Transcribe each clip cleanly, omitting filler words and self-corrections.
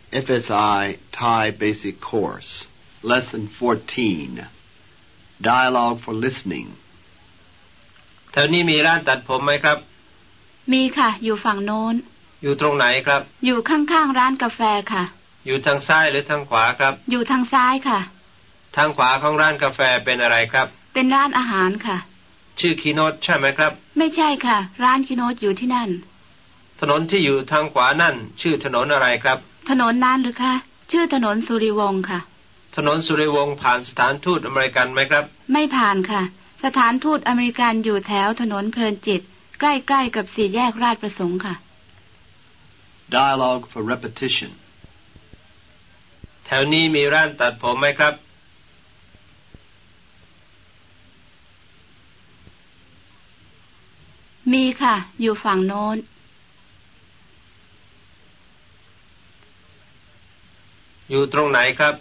FSI Thai Basic Course, Lesson 14, Dialogue for Listening. แถวนี้มีร้านตัดผมไหมครับมีค่ะอยู่ฝั่งโน้นอยู่ตรงไหนครับอยู่ข้างๆร้านกาแฟค่ะอยู่ทางซ้ายหรือทางขวาครับอยู่ทางซ้ายค่ะทางขวาของร้านกาแฟเป็นอะไรครับเป็นร้านอาหารค่ะชื่อคีโนตใช่ไหมครับไม่ใช่ค่ะร้านคีโนตอยู่ที่นั่นถนนที่อยู่ทางขวานั่นชื่อถนนอะไรครับถนนนั้นหรือคะชื่อถนนสุริวงศ์ค่ะถนนสุริวงศ์ผ่านสถานทูตอเมริกันไหมครับไม่ผ่านค่ะสถานทูตอเมริกันอยู่แถวถนนเพลินจิตใกล้ๆกับสี่แยกราชประสงค์ค่ะ Dialogue for repetition. แถวนี้มีร้านตัดผมไหมครับมีค่ะอยู่ฝั่งโน้นอยู่ตรงไหนครับ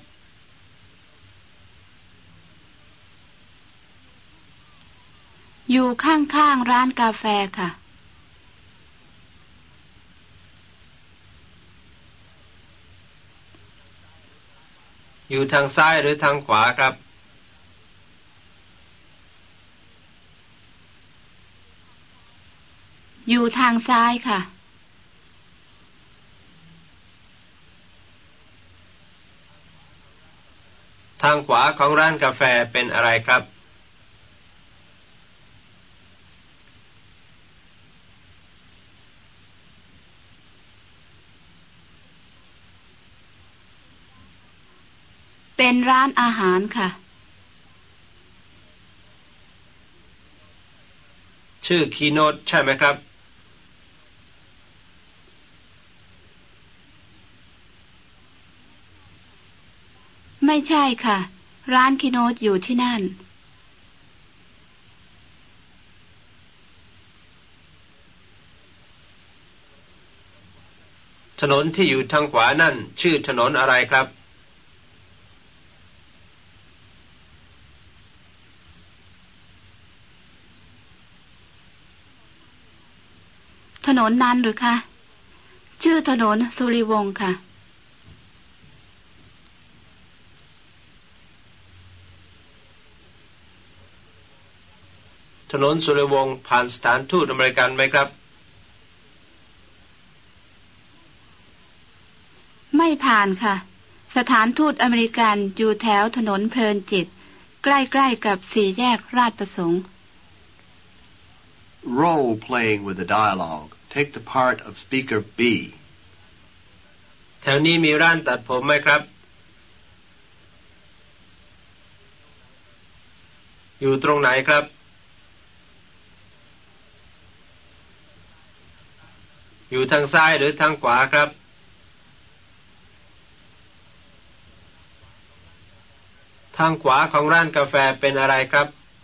อยู่ข้างๆร้านกาแฟค่ะอยู่ทางซ้ายหรือทางขวาครับอยู่ทางซ้ายค่ะทางขวาของร้านกาแฟเป็นอะไรครับเป็นร้านอาหารค่ะชื่อคีโนตใช่ไหมครับไม่ใช่ค่ะร้านคีโนตอยู่ที่นั่นถนนที่อยู่ทางขวานั่นชื่อถนนอะไรครับถนนนั้นหรือคะชื่อถนนสุริวงศ์ค่ะถนนสุริวงศ์ผ่านสถานทูตอเมริกันไหมครับไม่ผ่านค่ะสถานทูตอเมริกันอยู่แถวถนนเพลินจิตใกล้ๆกับสี่แยกราชประสงค์ Role playing with the dialogue. Take the part of speaker B. แถวนี้มีร้านตัดผมไหมครับอยู่ตรงไหนครับอยู่ทางซ้ายหรือทางขวาครับทางขวาของร้านกาแฟเป็นอะไรครับ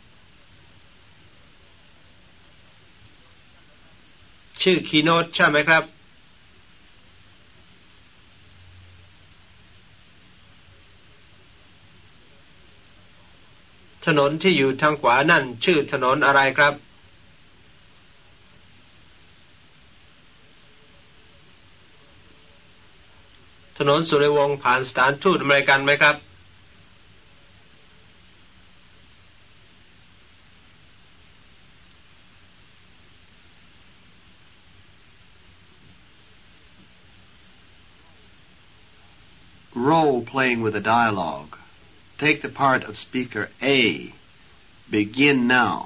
ชื่อคีโนตใช่ไหมครับถนนที่อยู่ทางขวานั่นชื่อถนนอะไรครับถนนสุริวงศ์ผ่านสถานทูตอเมริกันไหมครับ Role playing with the dialogue. Take the part of speaker A. Begin now.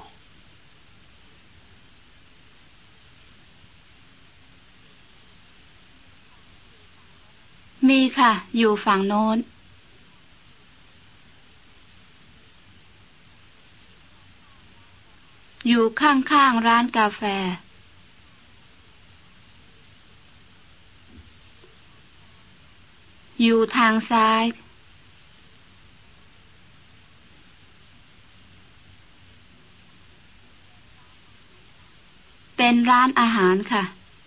มีค่ะอยู่ฝั่งโน้นอยู่ข้างๆร้านกาแฟอยู่ทางซ้ายเป็นร้านอาหารค่ะ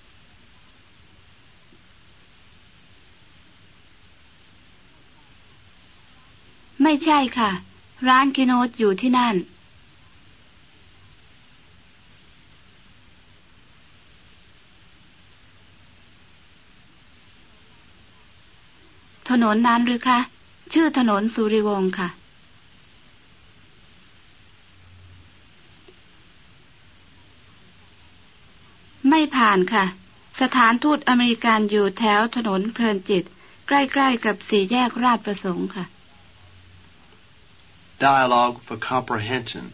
ไม่ใช่ค่ะร้านคีโนตอยู่ที่นั่นนนนั้นหรือคะชื่อถนนสุริวงศ์ค่ะไม่ผ่านค่ะสถานทูตอเมริกันอยู่แถวถนนเพลินจิตใกล้ๆกับสี่แยกราชประสงค์ค่ะ Dialogue for comprehension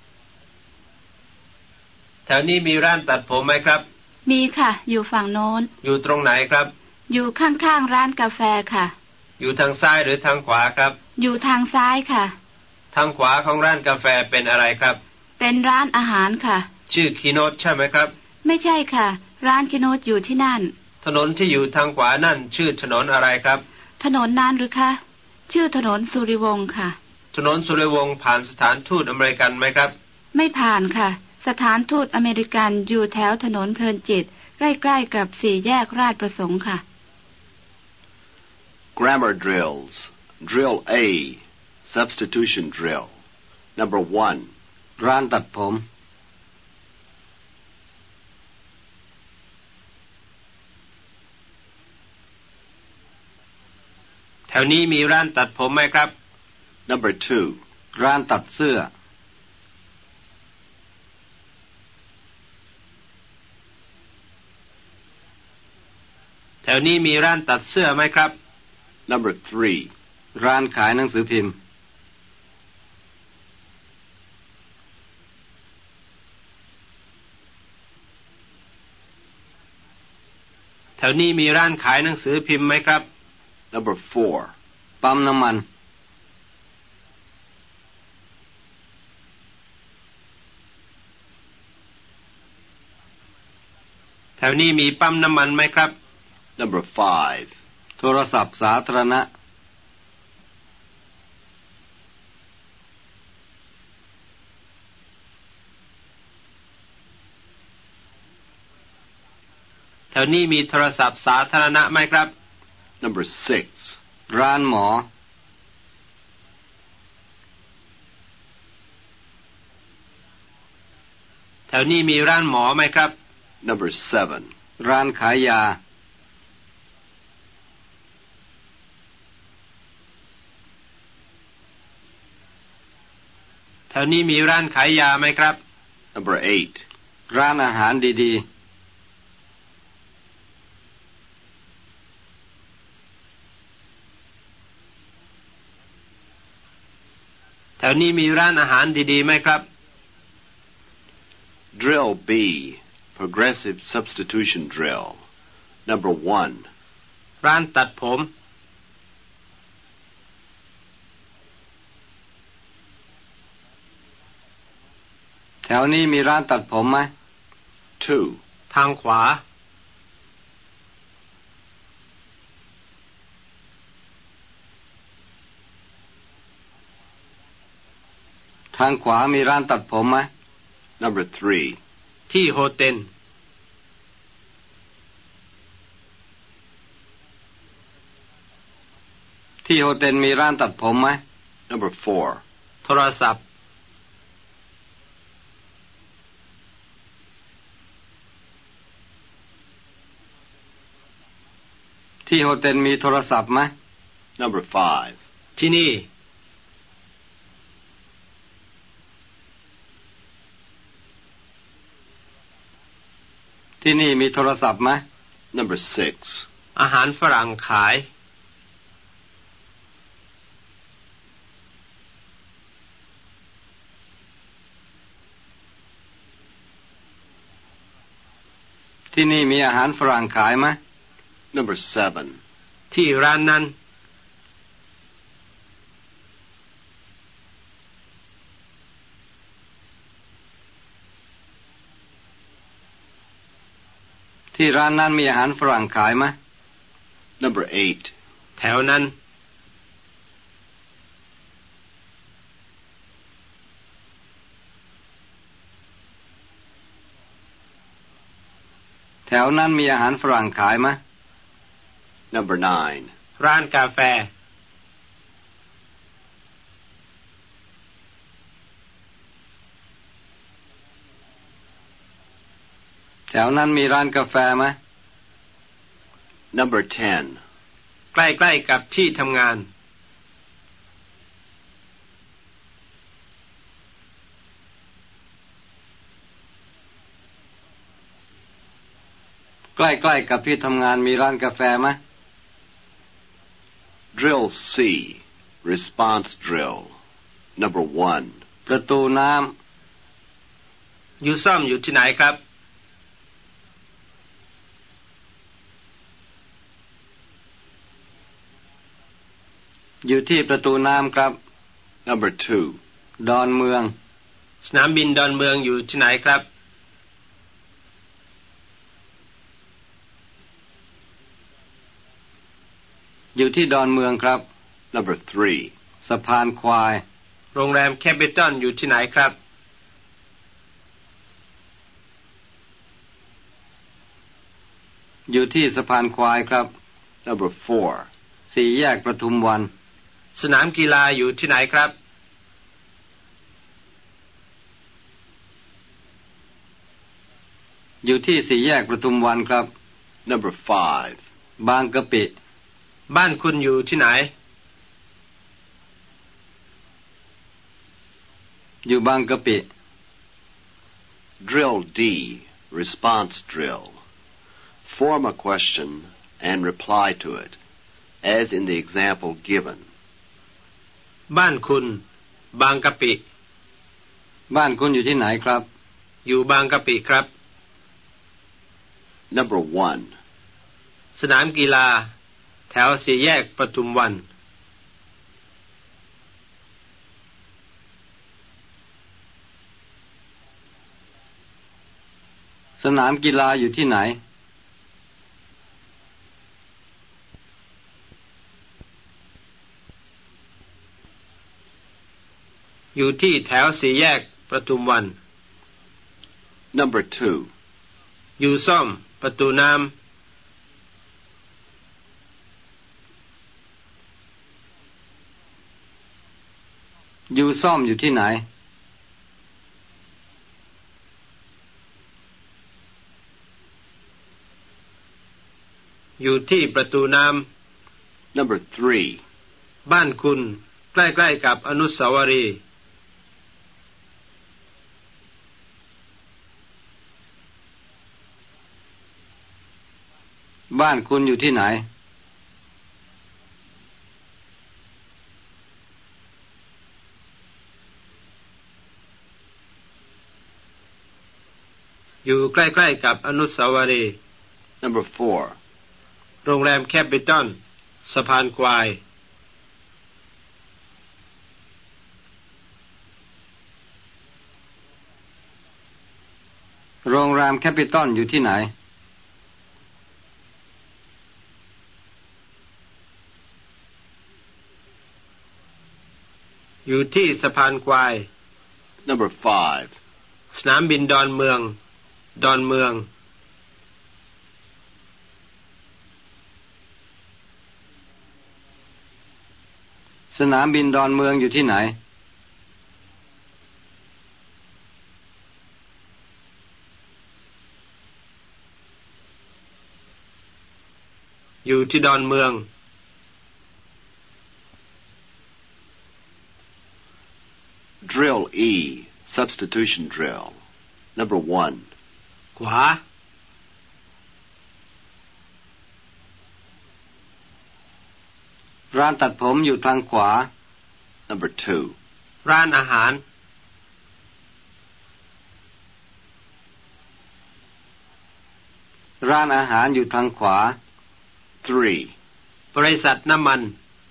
แถวนี้มีร้านตัดผมไหมครับมีค่ะอยู่ฝั่งโน้นอยู่ตรงไหนครับอยู่ข้างๆร้านกาแฟค่ะอยู่ทางซ้ายหรือทางขวาครับอยู่ทางซ้ายค่ะทางขวาของร้านกาแฟเป็นอะไรครับเป็นร้านอาหารค่ะชื่อคีโนตใช่ไหมครับไม่ใช่ค่ะร้านคีโนตอยู่ที่นั่นถนนที่อยู่ทางขวานั่นชื่อถนนอะไรครับถนนนั้นหรือคะชื่อถนนสุริวงศ์ค่ะถนนสุริวงศ์ผ่านสถานทูตอเมริกันไหมครับไม่ผ่านค่ะสถานทูตอเมริกันอยู่แถวถนนเพลินจิตใกล้ๆกับสี่แยกราชประสงค์ค่ะ Grammar drills Drill A Substitution drill Number 1ร้านตัดผมแถวนี้มีร้านตัดผมไหมครับ Number 2 ร้านตัดเสื้อแถวนี้มีร้านตัดเสื้อไหมครับ Number 3 ร้านขายหนังสือพิมพ์แถวนี้มีร้านขายหนังสือพิมพ์ไหมครับ Number 4 ปั๊มน้ำมันแถวนี้มีปั๊มน้ำมันไหมครับ Number 5 โทรศัพท์สาธารณะแถวนี้มีโทรศัพท์สาธารณะไหมครับ Number 6 ร้านหมอแถวนี้มีร้านหมอไหมครับ Number 7 ร้านขายยาแถวนี้มีร้านขายยาไหมครับ Number 8 ร้านอาหารดีๆแถวนี้มีร้านอาหารดีๆไหมครับ Drill B Progressive Substitution Drill Number 1 ร้านตัดผมแถวนี้มีร้านตัดผมไหม 2 ทางขวาทางขวามีร้านตัดผมไหม Number 3 ที่โฮเทลที่โฮเทลมีร้านตัดผมไหม Number 4 โทรศัพท์ที่โฮเทลมีโทรศัพท์ไหม Number 5 ที่นี่ที่นี่มีโทรศัพท์ไหม Number 6 อาหารฝรั่งขายที่นี่มีอาหารฝรั่งขายไหม Number 7 ที่ร้านนั้นที่ร้านนั้นมีอาหารฝรั่งขายไหม Number 8 แถวนั้นแถวนั้นมีอาหารฝรั่งขายไหม Number 9 ร้านกาแฟแถวนั้นมีร้านกาแฟไหม Number 10 ใกล้ๆกับที่ทำงานใกล้ๆกับที่ทำงานมีร้านกาแฟไหม Drill C. Response drill. Number 1. ประตูน้ำอยู่ซ่อมอยู่ที่ไหนครับอยู่ที่ประตูน้ำครับ Number 2. ดอนเมืองสนามบินดอนเมืองอยู่ที่ไหนครับอยู่ที่ดอนเมืองครับ Number 3. สะพานควายโรงแรมแคปิตอลอยู่ที่ไหนครับอยู่ที่สะพานควายครับ Number 4. สี่แยกปทุมวันสนามกีฬาอยู่ที่ไหนครับอยู่ที่สี่แยกปทุมวันครับ Number 5. บางกะปิบ้านคุณอยู่ที่ไหนอยู่บางกะปิ Drill D. Response drill. Form a question and reply to it, as in the example given. บ้านคุณบางกะปิบ้านคุณอยู่ที่ไหนครับอยู่บางกะปิครับ Number 1. สนามกีฬาแถวสี่แยกปทุมวันสนามกีฬาอยู่ที่ไหนอยู่ที่แถวสี่แยกปทุมวัน Number 2. อยู่ซ่อมประตูน้ำอยู่ซ่อมอยู่ที่ไหนอยู่ที่ประตูน้ำ Number 3. บ้านคุณใกล้ๆกับอนุสาวรีย์บ้านคุณอยู่ที่ไหนอยู่ใกล้ๆกับอนุสาวรีย์ Number 4. โรงแรมแคปิตอลสะพานควายโรงแรมแคปิตอลอยู่ที่ไหนอยู่ที่สะพานควาย Number 5. สนามบินดอนเมืองดอนเมืองสนามบินดอนเมืองอยู่ที่ไหนอยู่ที่ดอนเมือง Drill E. Substitution drill. Number 1. ขวาร้านตัดผมอยู่ทางขวา Number 2. ร้านอาหารร้านอาหารอยู่ทางขวา 3. บริษัทน้ำมัน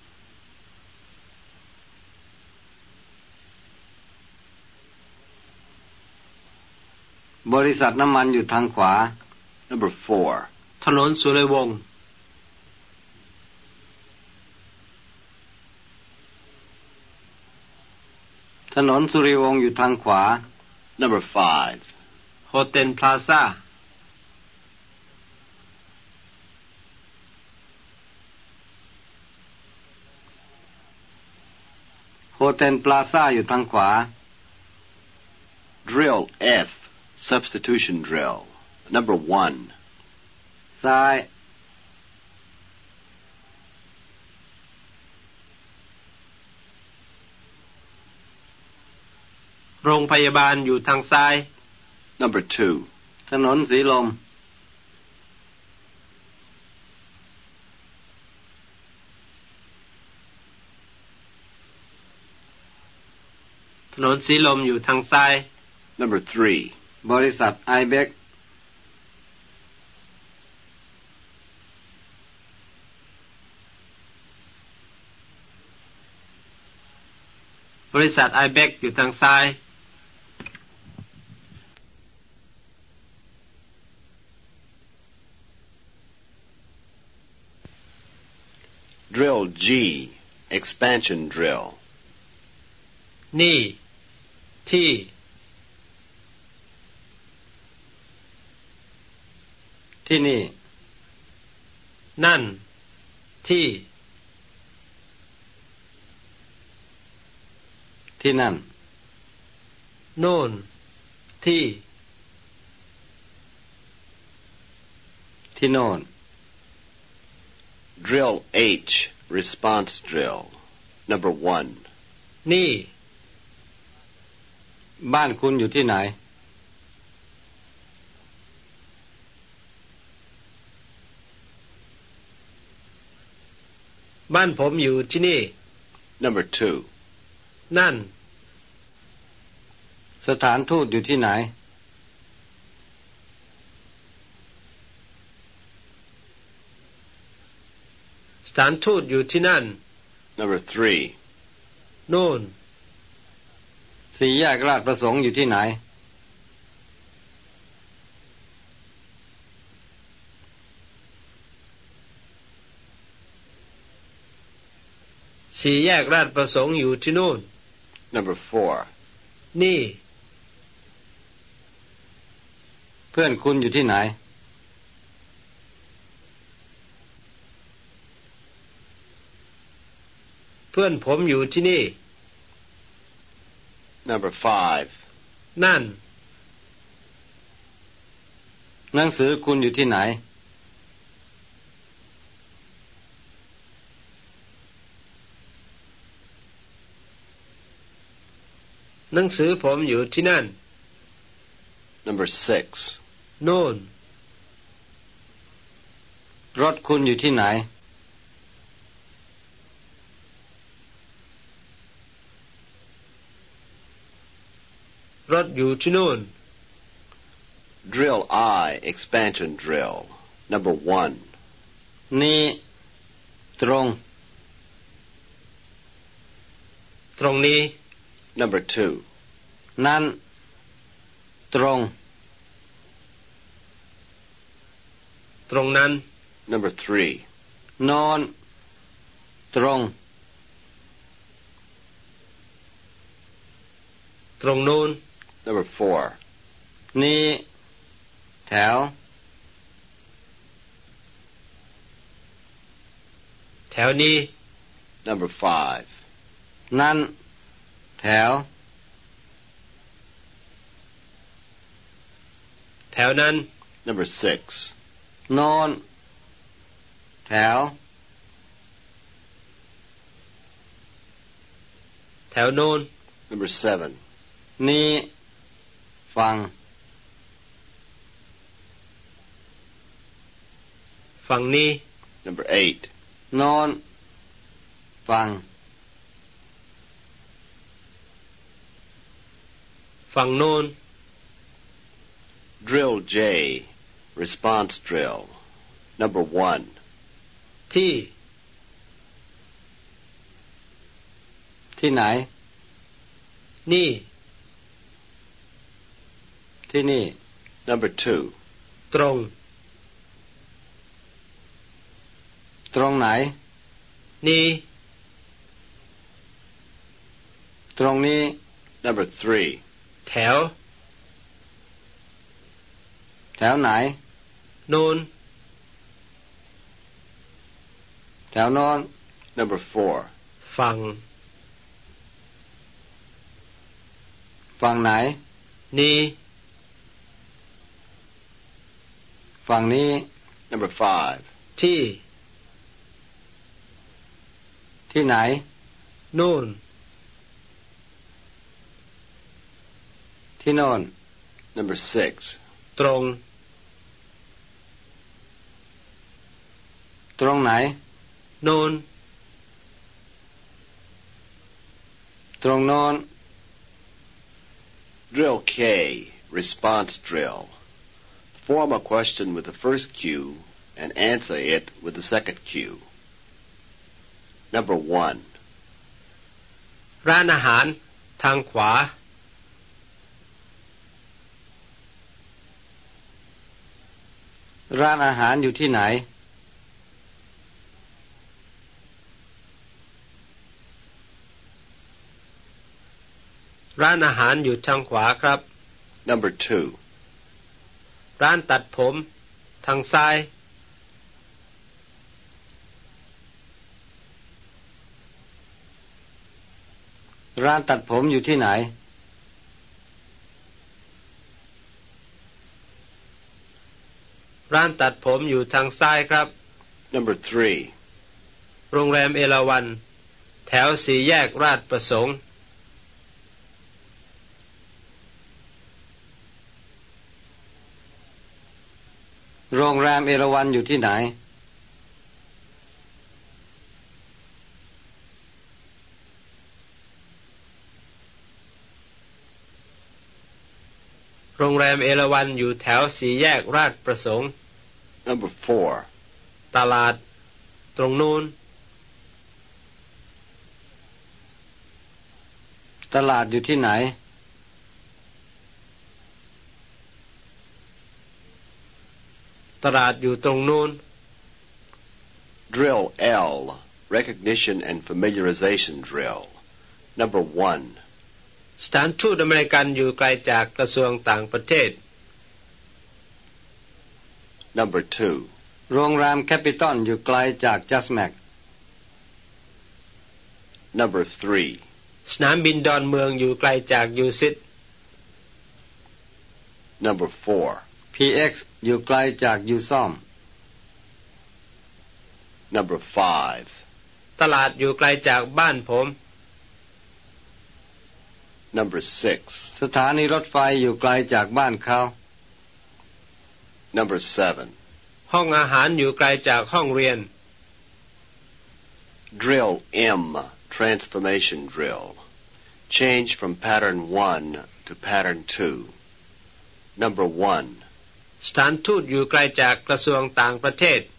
บริษัทน้ำมันอยู่ทางขวา Number 4. ถนนสุริวงศ์ถนนสุริวงศ์อยู่ทางขวา Number 5. โฮเทลพลาซ่าโฮเทลพลาซ่าอยู่ทางขวา Drill F. Substitution drill. Number 1. ซ้ายโรงพยาบาลอยู่ทางซ้าย Number 2. ถนนสีลมถนนสีลมอยู่ทางซ้าย Number 3. บริษัทไอเบกบริษัทไอเบกอยู่ทางซ้าย Drill G. Expansion drill. นี่ที่ที่นี่นั่นที่ที่นั่นโน่นที่ที่โน่น Drill H. Response drill. Number 1. นี่บ้านคุณอยู่ที่ไหนบ้านผมอยู่ที่นี่ Number 2. นั่นสถานทูตอยู่ที่ไหนสถานทูตอยู่ที่นั่น Number 3. โน่นสี่แยกราชประสงค์อยู่ที่ไหนสี่แยกราชประสงค์อยู่ที่โน่น Number 4. นี่เพื่อนคุณอยู่ที่ไหนเพื่อนผมอยู่ที่นี่ Number 5. นั่นหนังสือคุณอยู่ที่ไหนหนังสือผมอยู่ที่นั่น Number 6. โน่นรถคุณอยู่ที่ไหนรถอยู่ที่โน่น Drill I. Expansion drill. Number 1. นี่ ตรงตรงนี้ Number 2. นั้น ตรงตรงนั้น Number 3. โนอนตรงตรงโน้น Number 4. นี่ แถวแถวนี้ Number 5. นั้น แถวแถวนั้น Number 6. โนอน แถวแถวโน้น Number 7. นี่ ฟังฝั่งนี้ Number 8. โนอน ฟังฝั่งโน้น Drill J. Response drill. Number 1. ที่ที่ไหนนี่ที่นี่ Number 2. ตรงตรงไหนนี้ตรงนี้ Number 3. แถวแถวไหนโน้นแถวโนอน Number 4. ฝั่งฝั่งไหนนี้ฝั่งนี้ Number 5. ที่ที่ไหนโน่นทที่โน่น Number 6. ตรงตรงไหนโน่นตรงโน้น Drill K. Response drill. Form a question with the first cue and answer it with the second cue. Number 1. ร้านอาหารทางขวาร้านอาหารอยู่ที่ไหนร้านอาหารอยู่ทางขวาครับ Number 2. ร้านตัดผมทางซ้ายร้านตัดผมอยู่ที่ไหนร้านตัดผมอยู่ทางซ้ายครับ Number 3. โรงแรมเอราวัณแถวสี่แยกราชประสงค์โรงแรมเอราวัณอยู่ที่ไหนโรงแรมเอราวัณอยู่แถวสี่แยกราชประสงค์ Number 4. ตลาดตรงนู้นตลาดอยู่ที่ไหนตลาดอยู่ตรงนู้น Drill L. Recognition and familiarization drill. Number 1. สถานทูตอเมริกันอยู่ไกลจากกระทรวงต่างประเทศ Number 2. โรงแรมแคปิตอลอยู่ไกลจากจัสแม็ก Number 3. สนามบินดอนเมืองอยู่ไกลจากยูซิต Number 4. PX อยู่ไกลจากยูซอม Number 5. ตลาดอยู่ไกลจากบ้านผม Number 6. สถานีรถไฟอยู่ไกลจากบ้านเขา Number 7. ห้องอาหารอยู่ไกลจากห้องเรียน Drill M. Transformation drill. Change from pattern 1 to pattern 2. Number 1. สถานทูตอยู่ไกลจากกระทรวงต่างประเทศ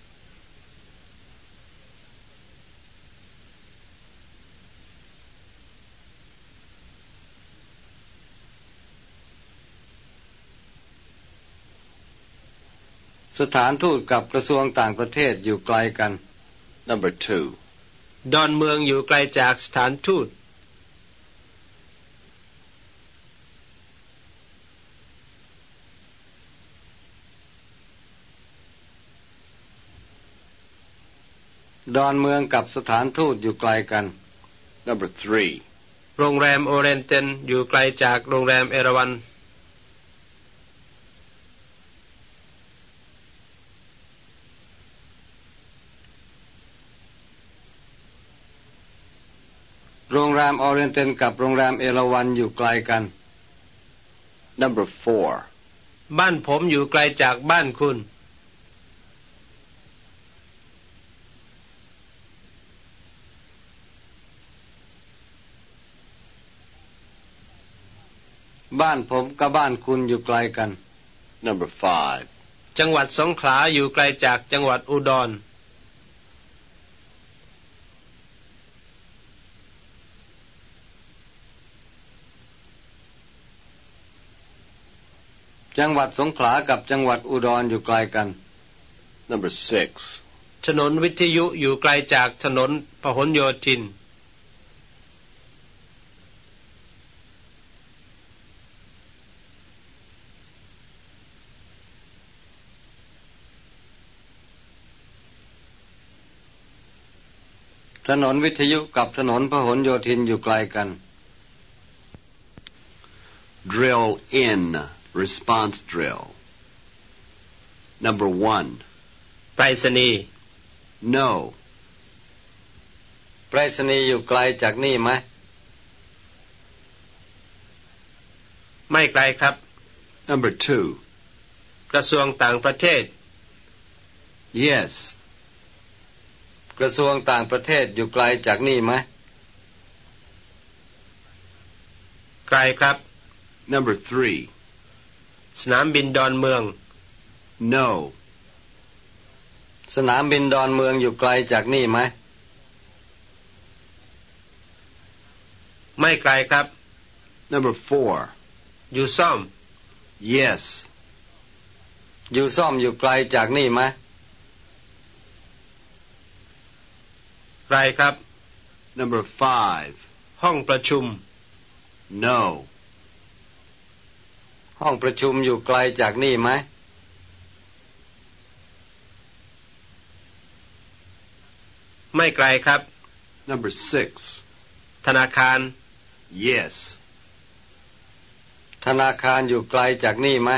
สถานทูตกับกระทรวงต่างประเทศอยู่ไกลกัน Number 2. ดอนเมืองอยู่ไกลจากสถานทูตดอนเมืองกับสถานทูตอยู่ไกลกัน Number 3. โรงแรมโอเรนเตนอยู่ไกลจากโรงแรมเอราวัณโรงแรมออเรนเตนกับโรงแรมเอราวัณอยู่ไกลกัน Number 4. บ้านผมอยู่ไกลจากบ้านคุณบ้านผมกับบ้านคุณอยู่ไกลกัน Number 5. จังหวัดสงขลาอยู่ไกลจากจังหวัดอุดรจังหวัดสงขลากับจังหวัดอุดรอยู่ไกลกัน Number 6. ถนนวิทยุอยู่ไกลจากถนนพหลโยธินถนนวิทยุกับถนนพหลโยธินอยู่ไกลกัน Drill in. Response drill. Number 1. ไปรษณีย์ No. ไปรษณีย์อยู่ไกลจากนี่ไหมไม่ไกลครับ Number 2. กระทรวงต่างประเทศ Yes. กระทรวงต่างประเทศอยู่ไกลจากนี่ไหมไกลครับ Number 3. สนามบินดอนเมือง No. สนามบินดอนเมืองอยู่ไกลจากนี่ไหมไม่ไกลครับ Number 4. อยู่ซ่อม Yes. อยู่ซ่อมอยู่ไกลจากนี่ไหมไกลครับ Number 5. ห้องประชุม No. ห้องประชุมอยู่ไกลจากนี่ไหมไม่ไกลครับ Number 6. ธนาคาร Yes. ธนาคารอยู่ไกลจากนี่ไหม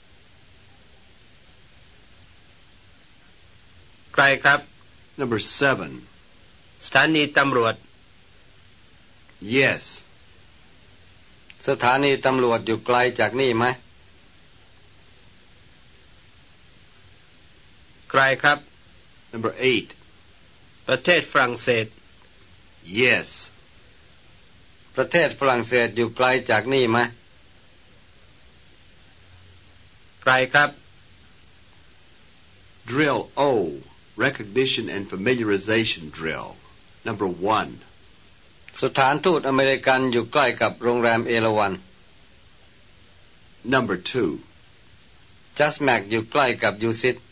ไกลครับ Number 7. สถานีตำรวจ Yes. สถานีตำรวจอยู่ไกลจากนี่ไหมไกลครับ Number 8. ประเทศฝรั่งเศส Yes. ประเทศฝรั่งเศสอยู่ไกลจากนี่ไหมไกลครับ Drill O. Recognition and familiarization drill. Number 1. สถานทูตอเมริกันอยู่ใกล้กับโรงแรมเอราวัณ Number 2. จัสแมกอยู่ใกล้กับยูซิต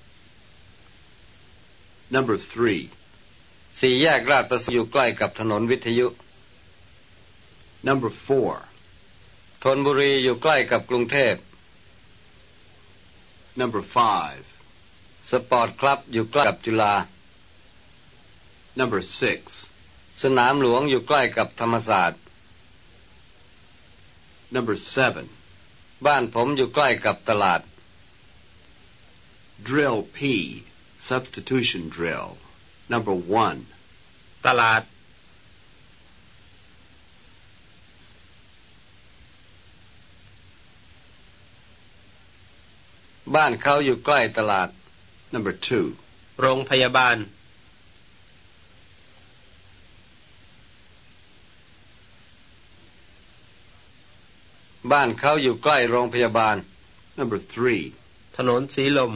Number 3. สี่แยกราชประสงค์อยู่ใกล้กับถนนวิทยุ Number 4. ธนบุรีอยู่ใกล้กับกรุงเทพ Number 5. สปอร์ตคลับอยู่ใกล้กับจุฬา Number 6. สนามหลวงอยู่ใกล้กับธรรมศาสตร์ Number 7. บ้านผมอยู่ใกล้กับตลาด Drill P. Substitution drill. Number 1. ตลาดบ้านเขาอยู่ใกล้ตลาด Number 2. โรงพยาบาลบ้านเขาอยู่ใกล้โรงพยาบาล Number 3. ถนนสีลม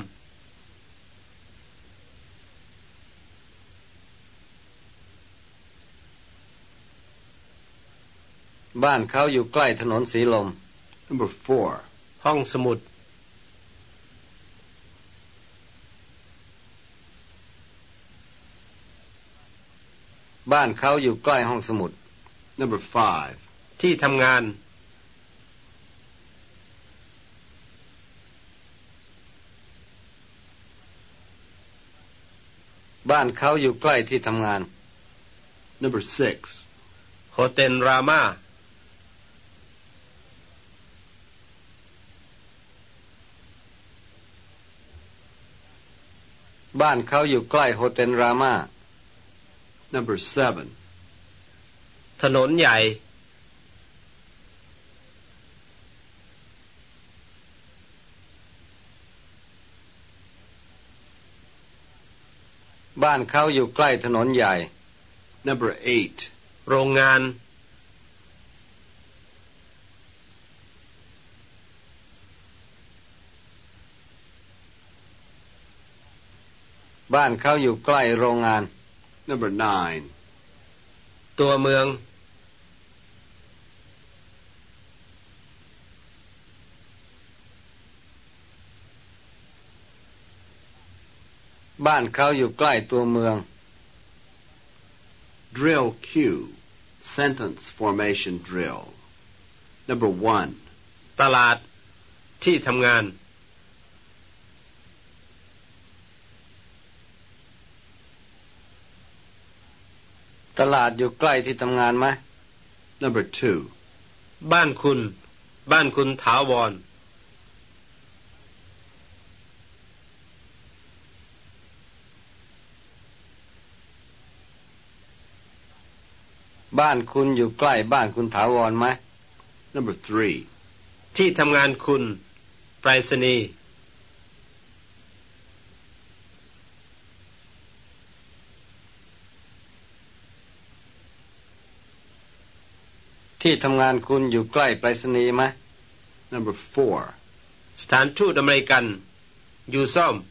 บ้านเขาอยู่ใกล้ถนนสีลม Number 4. ห้องสมุดบ้านเขาอยู่ใกล้ห้องสมุด Number 5. ที่ทำงานบ้านเขาอยู่ใกล้ที่ทำงาน Number 6. โฮเทลรามาบ้านเขาอยู่ใกล้โฮเทลรามา Number 7. ถนนใหญ่บ้านเขาอยู่ใกล้ถนนใหญ่ Number 8. โรงงานบ้านเขาอยู่ใกล้โรงงาน Number 9. ตัวเมืองบ้านเขาอยู่ใกล้ตัวเมือง Drill Q. Sentence formation drill. Number 1. ตลาด ที่ทำงานตลาดอยู่ใกล้ที่ทำงานไหม Number 2. บ้านคุณ บ้านคุณถาวรบ้านคุณอยู่ใกล้บ้านคุณถาวรไหม Number 3. ที่ทำงานคุณไปรษณีย์ที่ทำงานคุณอยู่ใกล้ไปรษณีย์ไหม Number 4. สถานทูตอเมริกันอยู่ซ่อม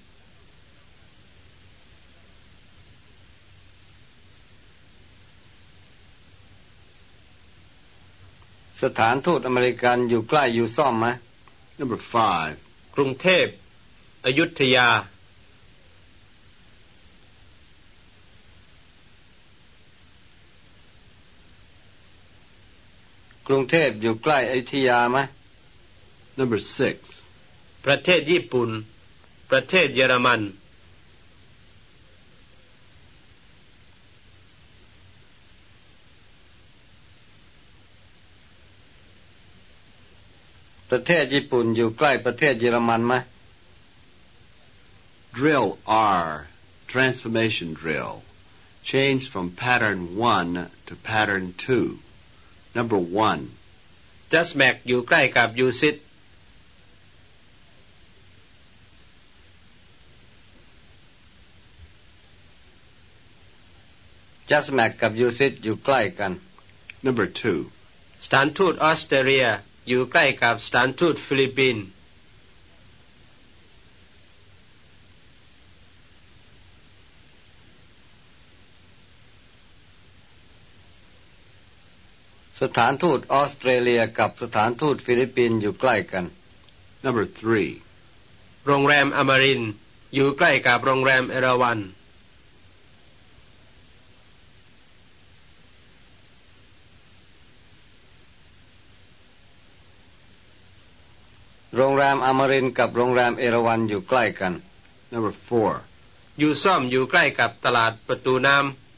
สถานทูตอเมริกันอยู่ใกล้อยู่ซ่อมไหม Number 5. กรุงเทพอยุธยากรุงเทพอยู่ใกล้อยุธยาไหม Number 6. ประเทศญี่ปุ่นประเทศเยอรมันประเทศญี่ปุ่นอยู่ใกล้ประเทศเยอรมันไหม Drill R. Transformation drill. Change from pattern 1 to pattern 2. Number 1. JustMac อยู่ใกล้กับ USIT JustMac กับ USIT อยู่ใกล้กัน Number 2. สถานทูตออสเตรเลียอยู่ใกล้กับสถานทูตฟิลิปปินส์สถานทูตออสเตรเลียกับสถานทูตฟิลิปปินส์อยู่ใกล้กัน Number 3. โรงแรมอมรินทร์อยู่ใกล้กับโรงแรมเอราวัณโรงแรมอมรินทร์กับโรงแรมเอราวัณอยู่ใกล้กัน Number 4. อยู่ซ่อมอยู่ใกล้กับตลาดประตูน้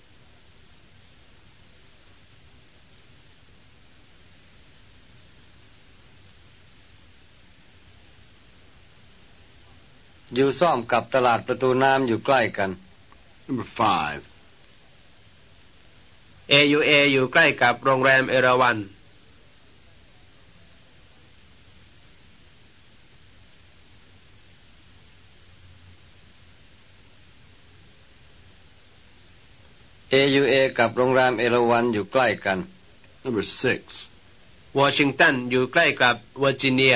ำอยู่ซ่อมกับตลาดประตูน้ำอยู่ใกล้กัน Number 5. AUA อยู่ใกล้กับโรงแรมเอราวัณ AUA กับโรงแรมเอราวัณอยู่ใกล้กัน Number 6. วอชิงตันอยู่ใกล้กับเวอร์จิเนี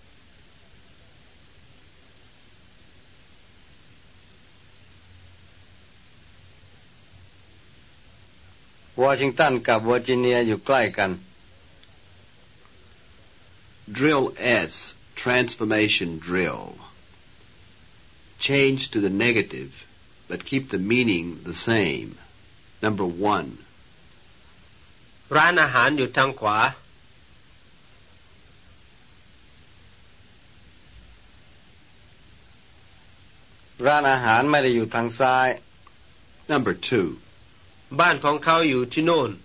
ยวอชิงตันกับเวอร์จิเนียอยู่ใกล้กัน Drill S. Transformation drill. Change to the negative, but keep the meaning the same. Number 1. ร้านอาหารอยู่ทางขวาร้านอาหารไม่ได้อยู่ทางซ้าย Number 2. บ้านของเขาอยู่ที่โน่น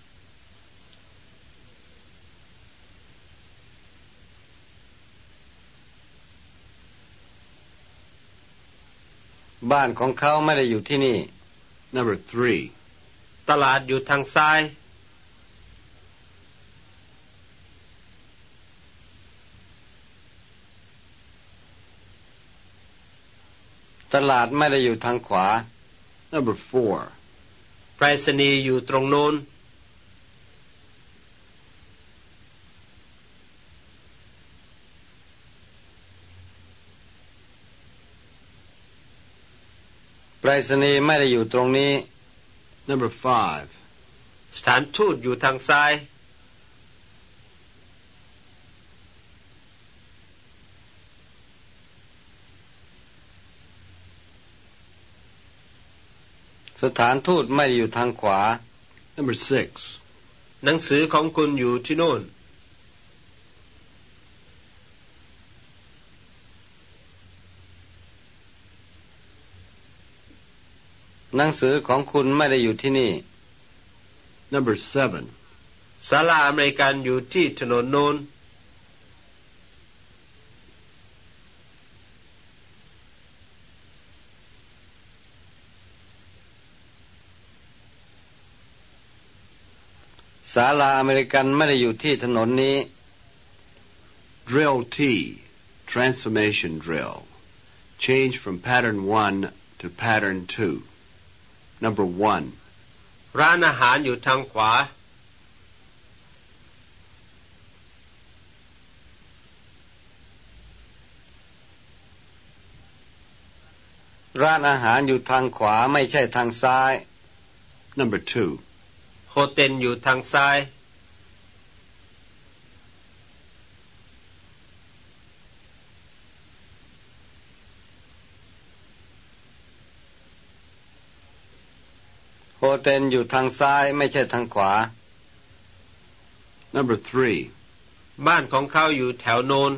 บ้านของเขาไม่ได้อยู่ที่นี่ Number 3. ตลาดอยู่ทางซ้ายตลาดไม่ได้อยู่ทางขวา Number 4. ไปรษณีย์อยู่ตรงโน้นไปรษณีย์ไม่ได้อยู่ตรงนี้ Number 5. สถานทูตอยู่ทางซ้ายสถานทูตไม่ได้อยู่ทางขวา Number 6. หนังสือของคุณอยู่ที่โน่นหนังสือของคุณไม่ได้อยู่ที่นี่ Number 7. ศาลาอเมริกันอยู่ที่ถนนโน้นศาลาอเมริกันไม่ได้อยู่ที่ถนนนี้ Drill T, transformation drill. Change from pattern 1 to pattern 2. Number 1. ร้านอาหารอยู่ทางขวาร้านอาหารอยู่ทางขวาไม่ใช่ทางซ้าย Number 2. โฮเทลอยู่ทางซ้ายโฮเทลอยู่ทางซ้ายไม่ใช่ทางขวา Number 3. บ้านของเขาอยู่แถวโน้น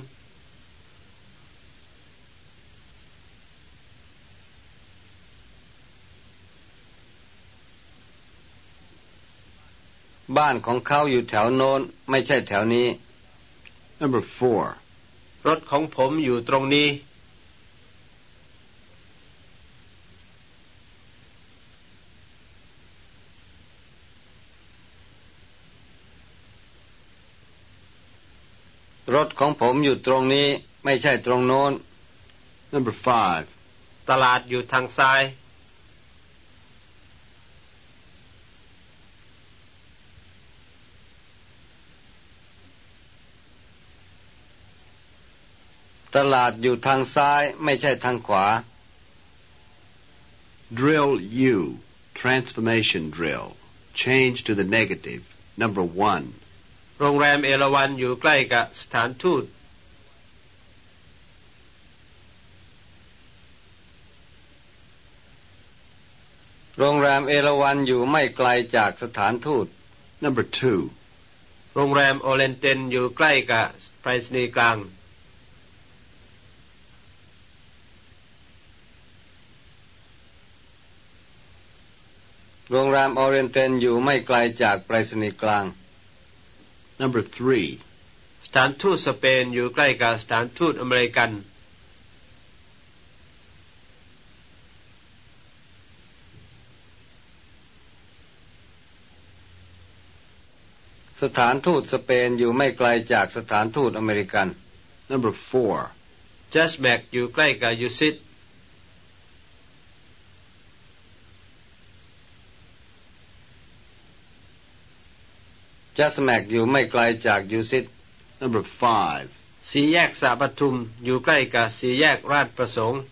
บ้านของเขาอยู่แถวโน้นไม่ใช่แถวนี้ Number 4. รถของผมอยู่ตรงนี้รถของผมอยู่ตรงนี้ไม่ใช่ตรงโน้น Number 5. ตลาดอยู่ทางซ้ายตลาดอยู่ทางซ้ายไม่ใช่ทางขวา Drill U, transformation drill. Change to the negative. Number 1. โรงแรมเอราวัณอยู่ใกล้กับสถานทูตโรงแรมเอราวัณอยู่ไม่ไกลจากสถานทูต Number 2. โรงแรมโอเรนเตนอยู่ใกล้กับไปรษณีย์กลางโรงแรมออเรนเตนอยู่ไม่ไกลจากไปรษณีย์กลาง Number 3. สถานทูตสเปนอยู่ใกล้กับสถานทูตอเมริกันสถานทูตสเปนอยู่ไม่ไกลจากสถานทูตอเมริกัน Number 4. จัสแม็กอยู่ใกล้กับยูซิตจัสแม็กอยู่ไม่ไกลจากยูซิต Number 5. สี่แยกสาปทุมอยู่ใกล้กับสี่แยกราชประสงค์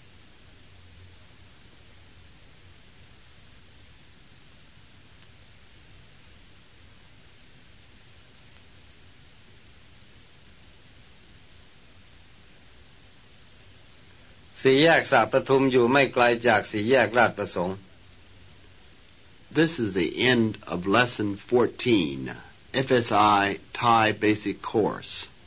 สี่แยกสาปทุมอยู่ไม่ไกลจากสี่แยกราชประสงค์ This is the end of Lesson 14, FSI Thai Basic Course.